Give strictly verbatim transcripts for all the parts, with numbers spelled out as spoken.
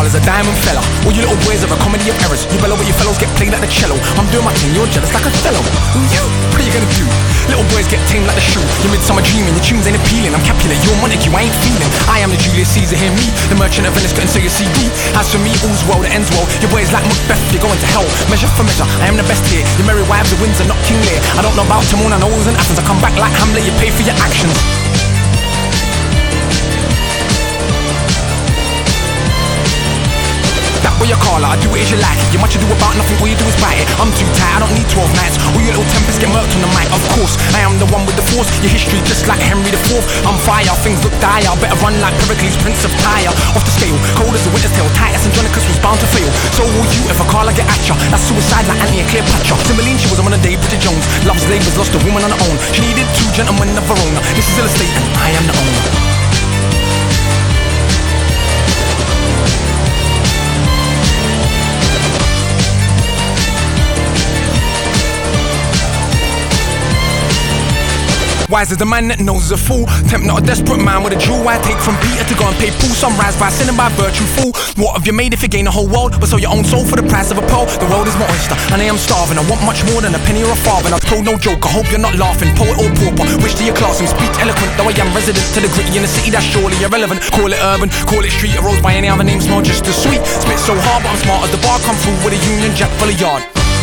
is a diamond fella. All you little boys are a comedy of errors. You bellow but your fellows get played like the cello. I'm doing my thing, you're jealous like a fellow. Who you? What are you gonna do? Little boys get tamed like the shoe. Your midsummer dreaming, your tunes ain't appealing. I'm Capulet, you're Montague, I ain't feeling. I am the Julius Caesar, hear me. The merchant of Venice, couldn't sell your C D. As for me, all's well, the end's well. Your boys like Macbeth, you're going to hell. Measure for measure, I am the best here. Your merry wives, the Windsor, not King Lear. I don't know about Timon, I know it was in Athens. I come back like Hamlet, you pay for your actions. That what you call it, I do it as you like it. You much ado about nothing, all you do is bite it. I'm too tight, I don't need twelve nights. All your little tempers get murked on the mic. Of course, I am the one with the force. Your history just like Henry the Fourth. I'm fire, things look dire. Better run like Pericles, Prince of Tyre. Off the scale, cold as the winter's tale. Titus Andronicus was bound to fail. So will you if a Carla get at ya. That's suicide like Antony and Cleopatra. Cymbeline, she was on a day, Bridget Jones. Love's labours lost a woman on her own. She needed two gentlemen of her own. This is ill estate and I am the owner. Wise as the man that knows is a fool. Tempt not a desperate man with a jewel. I take from Peter to go and pay Paul. Sunrise by sin and by virtue, fool. What have you made if you gain the whole world but sell your own soul for the price of a pearl? The world is my oyster and I am starving. I want much more than a penny or a farthing. I've told no joke, I hope you're not laughing. Poet or pauper, wish to your class and speak eloquent. Though I am resident to the gritty in the city, that's surely irrelevant. Call it urban, call it street. It rose by any other name, smell just as sweet. Spit so hard but I'm smart as the bar. Come through with a Union Jack full of yard.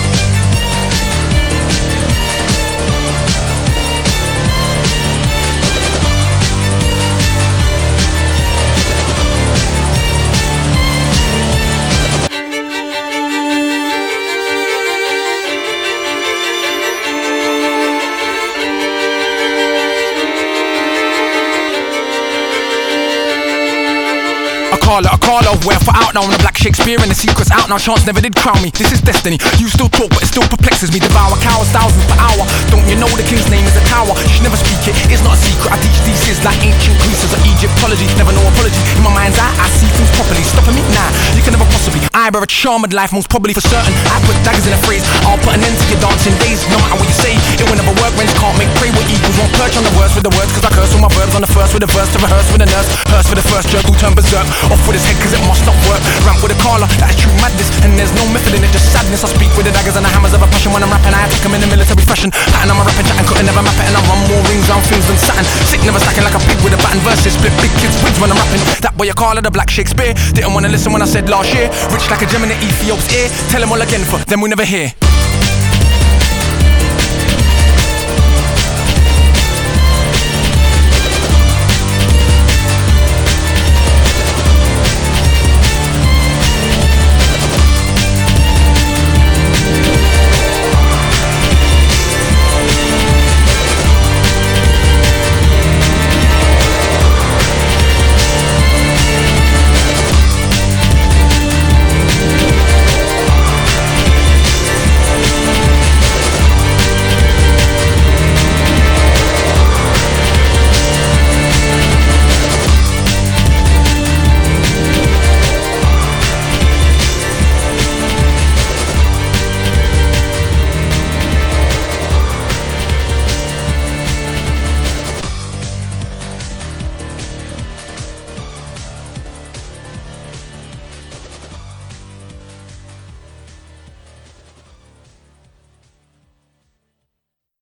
I call it, I call it, where for out now. I'm the Black Shakespeare and the secret's out now. Chance never did crown me, this is destiny. You still talk but it still perplexes me. Devour cows thousands per hour. Don't you know the king's name is a tower? You should never speak it, it's not a secret. I teach theses like ancient Greece or Egyptology. Never no apology, in my mind's eye I see things properly. Stopping me? Nah, you can never possibly. I bear a charmed life, most probably for certain. I put daggers in a phrase, I'll put an end to your dancing days. No matter what you say, it will never work. Rents can't make pray with equals. Won't perch on the words with the words, cause I curse all my verbs on the first with the verse to rehearse with a nurse. Hearse for the first jerk who turn berserk. Off with his head cause it must not work. Ramp with a caller, that is true madness. And there's no method in it, just sadness. I speak with the daggers and the hammers of a passion. When I'm rapping I attack them in the military fashion. Pattern I'm a rapping chatting, couldn't never map it. And I run more rings round things than Saturn. Sick never stacking like a pig with a baton. Verses split big kids wigs when I'm rapping. That boy you call it the Black Shakespeare. Didn't wanna listen when I said last year. Rich like a gem in the Ethiop's ear. Tell him all again for them we never hear.